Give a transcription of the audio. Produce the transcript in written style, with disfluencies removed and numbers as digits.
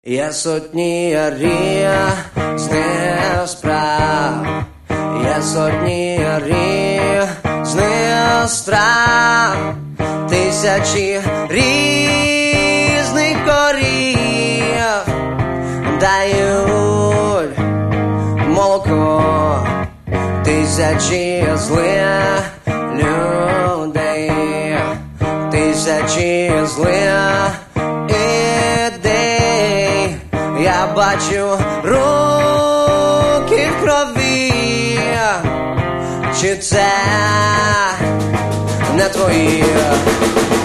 Є сотні різних справ, є сотні різних страв, тисячі різних корів дають молоко, тисячі злих людей, тисячі злих ідей. Я бачу руки в крові, чи це не твої?